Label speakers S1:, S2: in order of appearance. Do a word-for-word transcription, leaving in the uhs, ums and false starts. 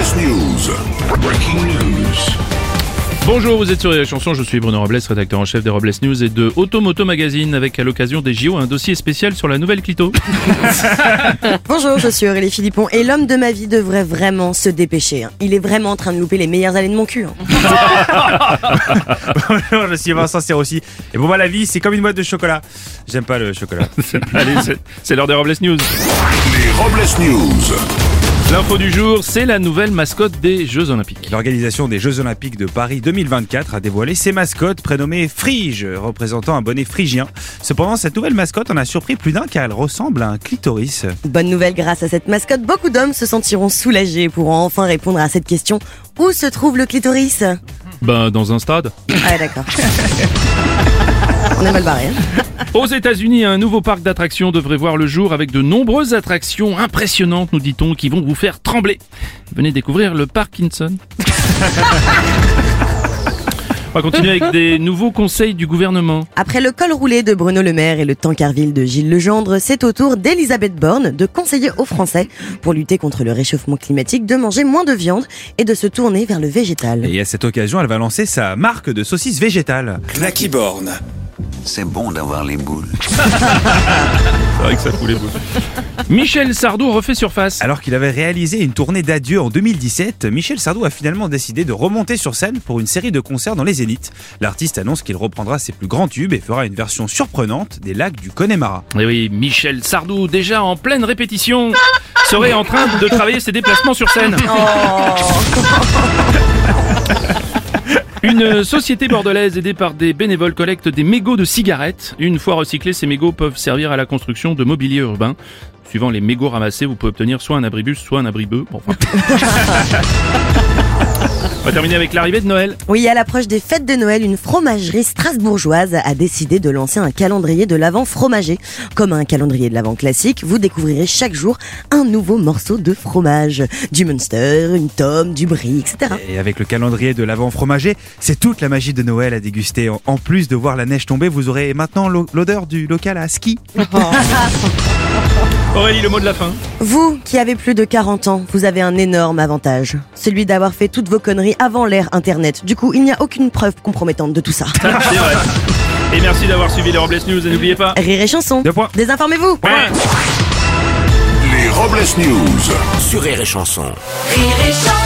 S1: News. Breaking news.
S2: Bonjour, vous êtes sur les chansons, je suis Bruno Robles, rédacteur en chef des Robles News et de Automoto Magazine, avec à l'occasion des J O un dossier spécial sur la nouvelle Clito.
S3: Bonjour, je suis Aurélie Philippon et l'homme de ma vie devrait vraiment se dépêcher. hein. Il est vraiment en train de louper les meilleures années de mon cul. hein.
S4: Bonjour, je suis Vincent Serossi. Et pour moi, la vie, c'est comme une boîte de chocolat. J'aime pas le chocolat.
S2: Allez, c'est, c'est l'heure des Robles News.
S1: Les Robles News.
S2: L'info du jour, c'est la nouvelle mascotte des Jeux Olympiques.
S4: L'organisation des Jeux Olympiques de Paris deux mille vingt-quatre a dévoilé ses mascottes prénommées Frige, représentant un bonnet phrygien. Cependant, cette nouvelle mascotte en a surpris plus d'un car elle ressemble à un clitoris.
S3: Bonne nouvelle, grâce à cette mascotte, beaucoup d'hommes se sentiront soulagés pour enfin répondre à cette question. Où se trouve le clitoris?
S2: Ben, dans un stade.
S3: Ah d'accord. On est mal barré. hein.
S2: Aux États-Unis, un nouveau parc d'attractions devrait voir le jour avec de nombreuses attractions impressionnantes, nous dit-on, qui vont vous faire trembler. Venez découvrir le Parkinson. On va continuer avec des nouveaux conseils du gouvernement.
S3: Après le col roulé de Bruno Le Maire et le tankerville de Gilles Legendre, c'est au tour d'Elisabeth Borne de conseiller aux Français, pour lutter contre le réchauffement climatique, de manger moins de viande et de se tourner vers le végétal.
S4: Et à cette occasion, elle va lancer sa marque de saucisses végétales.
S5: Clacky Born.
S6: C'est bon d'avoir les boules.
S2: C'est vrai que ça fout les boules. Michel Sardou refait surface.
S4: Alors qu'il avait réalisé une tournée d'adieu en deux mille dix-sept, Michel Sardou a finalement décidé de remonter sur scène pour une série de concerts dans les Zéniths. L'artiste annonce qu'il reprendra ses plus grands tubes et fera une version surprenante des lacs du Connemara.
S2: Et oui, Michel Sardou, déjà en pleine répétition, serait en train de travailler ses déplacements sur scène. Une société bordelaise aidée par des bénévoles collecte des mégots de cigarettes. Une fois recyclés, ces mégots peuvent servir à la construction de mobilier urbain. Suivant les mégots ramassés, vous pouvez obtenir soit un abribus, soit un abribeux. Bon, enfin. On va terminer avec l'arrivée de Noël.
S3: Oui, à l'approche des fêtes de Noël, une fromagerie strasbourgeoise a décidé de lancer un calendrier de l'Avent fromager. Comme un calendrier de l'Avent classique, vous découvrirez chaque jour un nouveau morceau de fromage. Du Munster, une tome, du brie, et cetera.
S4: Et avec le calendrier de l'Avent fromager, c'est toute la magie de Noël à déguster. En- En plus de voir la neige tomber, vous aurez maintenant l'o- l'odeur du local à ski.
S2: Aurélie, le mot de la fin.
S3: Vous, qui avez plus de quarante ans, vous avez un énorme avantage. Celui d'avoir fait toutes vos conneries avant l'ère Internet. Du coup, il n'y a aucune preuve compromettante de tout ça.
S2: C'est vrai. Et merci d'avoir suivi les Robles News et n'oubliez pas...
S3: Rire et chanson.
S4: Deux points.
S3: Désinformez-vous.
S2: Ouais.
S1: Les Robles News.
S5: Sur Rire et Chanson.
S7: Rire et chanson.